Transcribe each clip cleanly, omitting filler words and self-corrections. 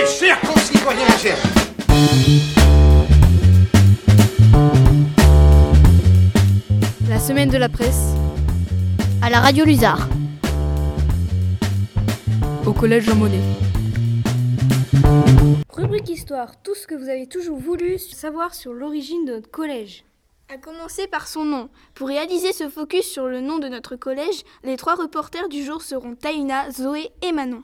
Mes chers concitoyens, chers. La semaine de la presse à la radio Luzard, au collège Jean Monnet. Rubrique Histoire, tout ce que vous avez toujours voulu savoir sur l'origine de notre collège. À commencer par son nom. Pour réaliser ce focus sur le nom de notre collège, les 3 reporters du jour seront Taïna, Zoé et Manon.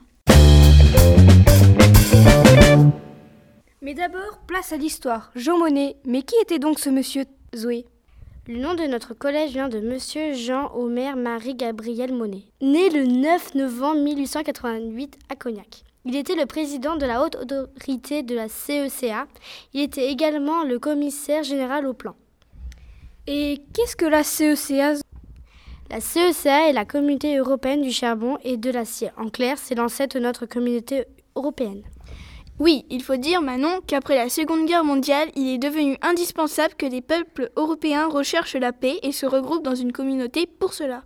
Mais d'abord, place à l'histoire. Jean Monnet, mais qui était donc ce monsieur Zoé ? Le nom de notre collège vient de monsieur Jean-Omer Marie-Gabriel Monnet, né le 9 novembre 1888 à Cognac. Il était le président de la haute autorité de la CECA. Il était également le commissaire général au plan. Et qu'est-ce que la CECA ? La CECA est la Communauté européenne du charbon et de l'acier. En clair, c'est l'ancêtre de notre communauté européenne. Oui, il faut dire, Manon, qu'après la Seconde Guerre mondiale, il est devenu indispensable que les peuples européens recherchent la paix et se regroupent dans une communauté pour cela.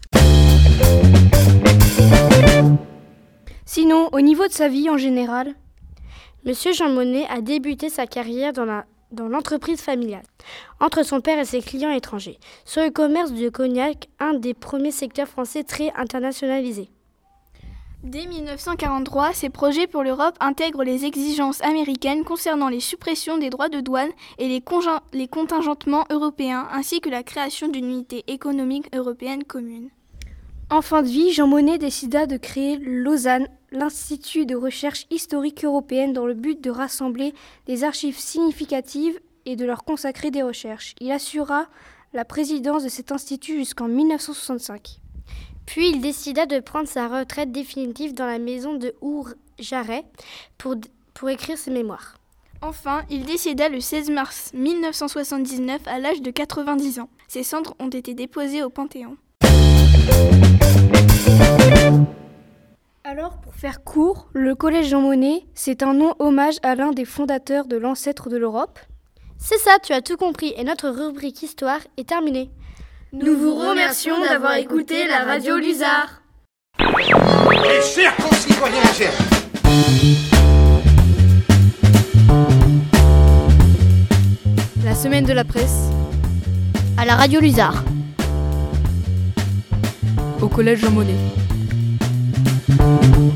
Sinon, au niveau de sa vie en général, Monsieur Jean Monnet a débuté sa carrière dans l'entreprise familiale, entre son père et ses clients étrangers, sur le commerce de Cognac, un des premiers secteurs français très internationalisés. Dès 1943, ses projets pour l'Europe intègrent les exigences américaines concernant les suppressions des droits de douane et les contingentements européens, ainsi que la création d'une unité économique européenne commune. En fin de vie, Jean Monnet décida de créer Lausanne, l'Institut de recherche historique européenne, dans le but de rassembler des archives significatives et de leur consacrer des recherches. Il assura la présidence de cet institut jusqu'en 1965. Puis il décida de prendre sa retraite définitive dans la maison de Hourjaret pour écrire ses mémoires. Enfin, il décéda le 16 mars 1979 à l'âge de 90 ans. Ses cendres ont été déposées au Panthéon. Alors, pour faire court, le collège Jean Monnet, c'est un nom hommage à l'un des fondateurs de l'ancêtre de l'Europe. C'est ça, tu as tout compris, et notre rubrique Histoire est terminée. Nous vous remercions d'avoir écouté la radio Luzard. Mes chers concitoyens, chers. La semaine de la presse à la radio Luzard, au collège Jean Monnet.